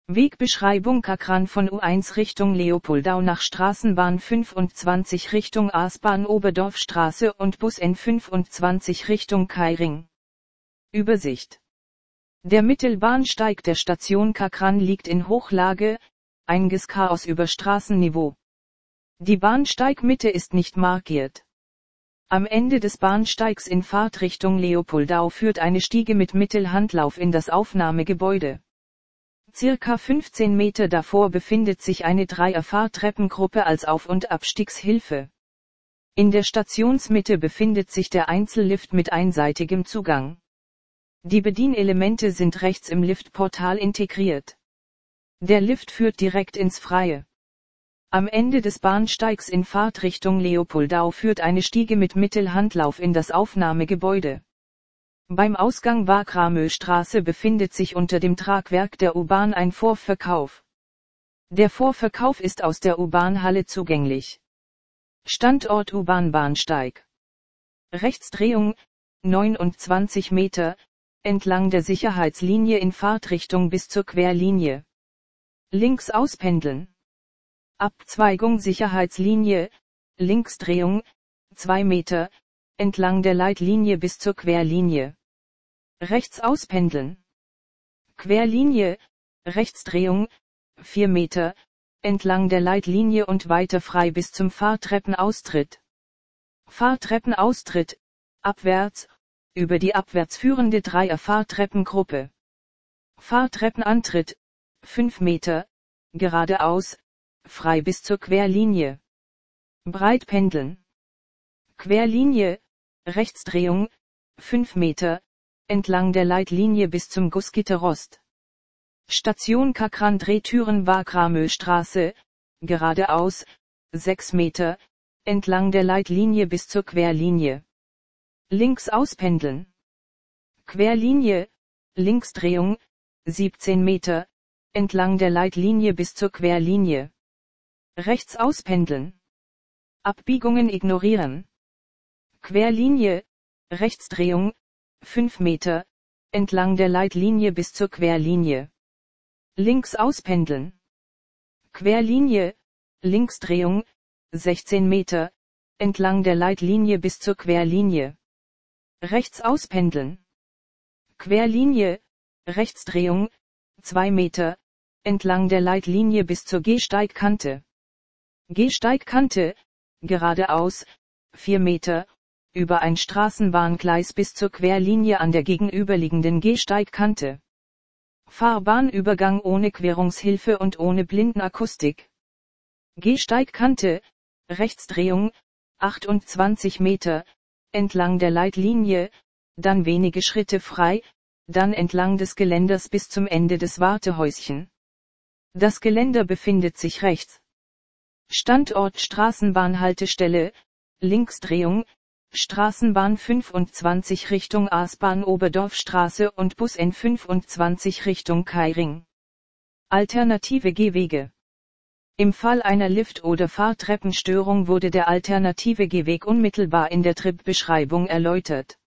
Wegbeschreibung Kakran von U1 Richtung Leopoldau nach Straßenbahn 25 Richtung Aasbahn Oberdorfstraße und Bus N25 Richtung Kairing. Übersicht. Der Mittelbahnsteig der Station Kakran liegt in Hochlage, einiges Chaos über Straßenniveau. Die Bahnsteigmitte ist nicht markiert. Am Ende des Bahnsteigs in Fahrtrichtung Leopoldau führt eine Stiege mit Mittelhandlauf in das Aufnahmegebäude. Circa 15 Meter davor befindet sich eine Dreier-Fahrtreppengruppe als Auf- und Abstiegshilfe. In der Stationsmitte befindet sich der Einzellift mit einseitigem Zugang. Die Bedienelemente sind rechts im Liftportal integriert. Der Lift führt direkt ins Freie. Am Ende des Bahnsteigs in Fahrtrichtung Leopoldau führt eine Stiege mit Mittelhandlauf in das Aufnahmegebäude. Beim Ausgang Wakramöstraße befindet sich unter dem Tragwerk der U-Bahn ein Vorverkauf. Der Vorverkauf ist aus der U-Bahn-Halle zugänglich. Standort U-Bahn-Bahnsteig. Rechtsdrehung, 29 Meter, entlang der Sicherheitslinie in Fahrtrichtung bis zur Querlinie. Links auspendeln. Abzweigung Sicherheitslinie, Linksdrehung, 2 Meter, entlang der Leitlinie bis zur Querlinie. Rechts auspendeln. Querlinie, Rechtsdrehung, 4 Meter, entlang der Leitlinie und weiter frei bis zum Fahrtreppenaustritt. Fahrtreppenaustritt, abwärts, über die abwärts führende Dreier-Fahrtreppengruppe. Fahrtreppenantritt, 5 Meter, geradeaus, frei bis zur Querlinie. Breitpendeln. Querlinie, Rechtsdrehung, 5 Meter, entlang der Leitlinie bis zum Gussgitterrost. Station Kakran Drehtüren Wakramöstraße, geradeaus, 6 Meter, entlang der Leitlinie bis zur Querlinie. Links auspendeln. Querlinie, Linksdrehung, 17 Meter, entlang der Leitlinie bis zur Querlinie. Rechts auspendeln. Abbiegungen ignorieren. Querlinie, Rechtsdrehung, 5 Meter, entlang der Leitlinie bis zur Querlinie. Links auspendeln. Querlinie, Linksdrehung, 16 Meter, entlang der Leitlinie bis zur Querlinie. Rechts auspendeln. Querlinie, Rechtsdrehung, 2 Meter, entlang der Leitlinie bis zur Gehsteigkante. Gehsteigkante, geradeaus, 4 Meter, über ein Straßenbahngleis bis zur Querlinie an der gegenüberliegenden Gehsteigkante. Fahrbahnübergang ohne Querungshilfe und ohne Blindenakustik. Gehsteigkante, Rechtsdrehung, 28 Meter, entlang der Leitlinie, dann wenige Schritte frei, dann entlang des Geländers bis zum Ende des Wartehäuschen. Das Geländer befindet sich rechts. Standort Straßenbahnhaltestelle, Linksdrehung, Straßenbahn 25 Richtung Aasbahn Oberdorfstraße und Bus N25 Richtung Kairing. Alternative Gehwege. Im Fall einer Lift- oder Fahrtreppenstörung wurde der alternative Gehweg unmittelbar in der Tripbeschreibung erläutert.